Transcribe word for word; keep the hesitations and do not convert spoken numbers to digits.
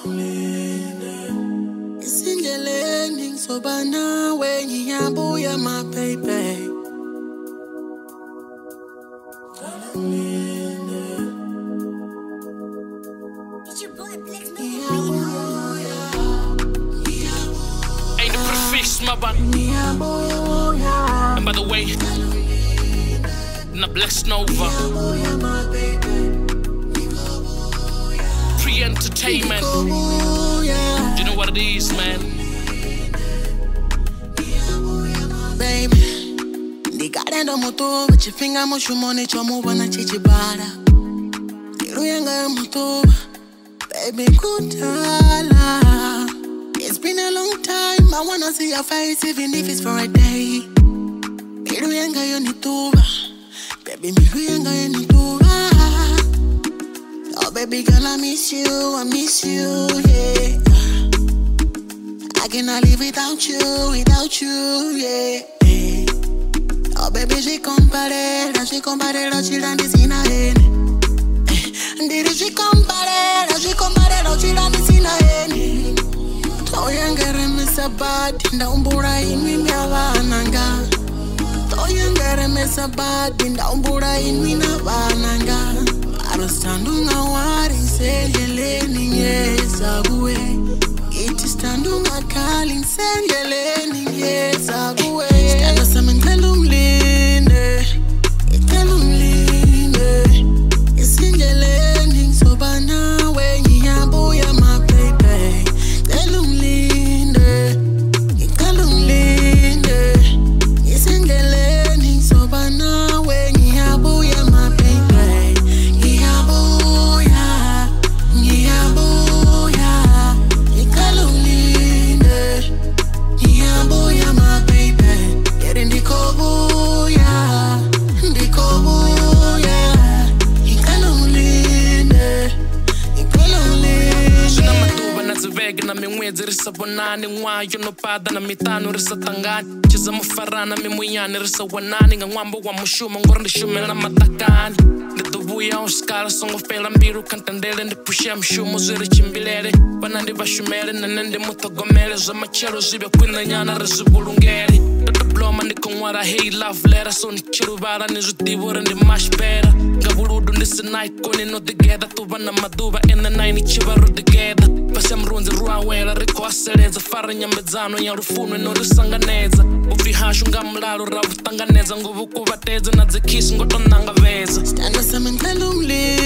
Isindleleni ngizoba nawe ngiyabuya my baby. It's your boy Flex man. Ain't the prefix, my bad. And by the way, na Bless Nova. Pre-entertainment. You know what it is, man. Baby, ndikarenda muto chifinga mushumone chomubona chichibara. Iruyanga muto, baby kutala. It's been a long time, I wanna see your face even if it's for a day. Iruyanga yonituba, baby miruyanga yonituba. Oh baby girl, I miss you, I miss you, yeah. I cannot live without you, without you, yeah. Oh baby, j'ai comparé, là j'ai comparé, là tu l'as dit na haine. Ndiri j'ai comparé, là j'ai comparé, là tu l'as dit na haine. Toyangere mesabati, ndaumbura inwi myavananga. Toyangere mesabati, ndaumbura inwi navananga. Arostandunga wari seleleni nyezabuwe. Iti standunga kali seleleni nyezabuwe. Standa samen telumlinde, telumlinde. Isindeleni ngizoba nawe ngiyabuya my baby. Telumlinde, telumlinde. Isindeleni ngizoba nawe ngiyabuya my baby. Ngiyabuya, ngiyabuya. Telumlinde, ngiyabuya my baby. Yeri ndikobuya, ndikobuya. Telumlinde, telumlinde. Shina matuba na zivege na mimwezi risa bonani. Ngwayo no pada na mitano risa tangani. Chiza mufarana mimuyani risa wanani. Nga ngwambo wa mushuma ngoro ndishume na matakani. Nditubuya uskara songo fela mbiru kantandele. Ndipushia mshumo ziri chimbilele. Banandi bashumele nanende mutogomele. Zama chero zibe kwina nyana rizibulungele. Bloma ndiko ngwara hey love letter. So ni chirubara nizutibura ndi mashpera. Ngabuludu ndisi night koni no together. Tuba na maduba in the night ni chibaru together. Pasha mrunzi ruawela riko aseleza. Fara nyambezano ya rufunwe no risanganeza. Ufi hashu nga mlalo ravutanganeza. Nguvu kuvateza na zikisi ngoto nanga veza. Standa samen telumlinde.